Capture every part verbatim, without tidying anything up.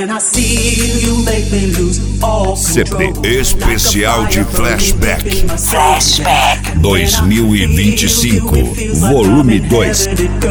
C D especial de Flashback. Flashback dois mil e vinte e cinco, volume dois.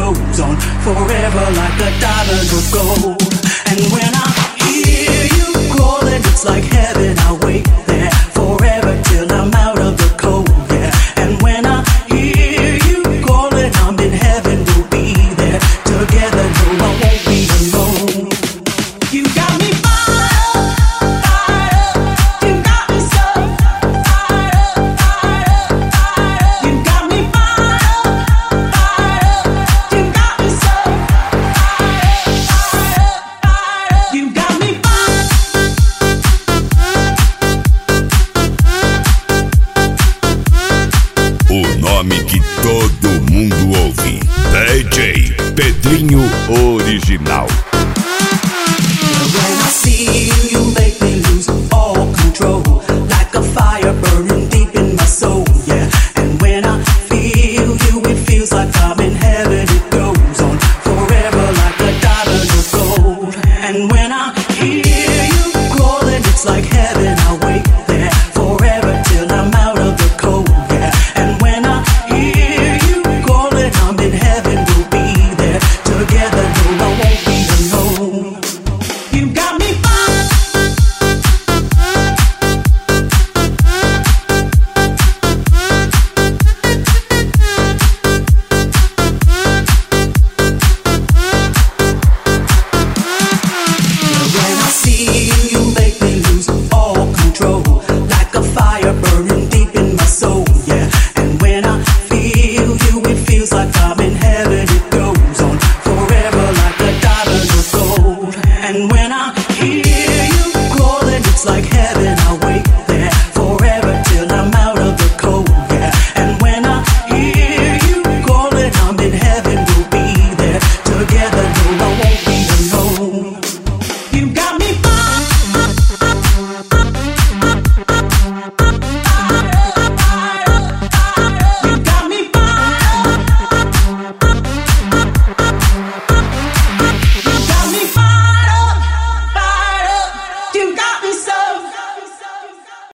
O nome que todo mundo ouve, D J Pedrinho Original. When I see you, you make me lose all control, like a fire burning deep in my soul, yeah. And when I feel you, it feels like I'm in heaven. It goes on forever like a diamond of gold. And when I hear you calling, it's like heaven. I wait there forever till I'm out of the cold, yeah. And when I hear you calling, I'm in heaven. We'll be there together. No, I won't be alone. You got me when I see you, you make me lose all control, like a fire burning deep in my soul, yeah. And when I feel you, it feels like I'm in heaven. It goes on forever like a diamond of gold. And when I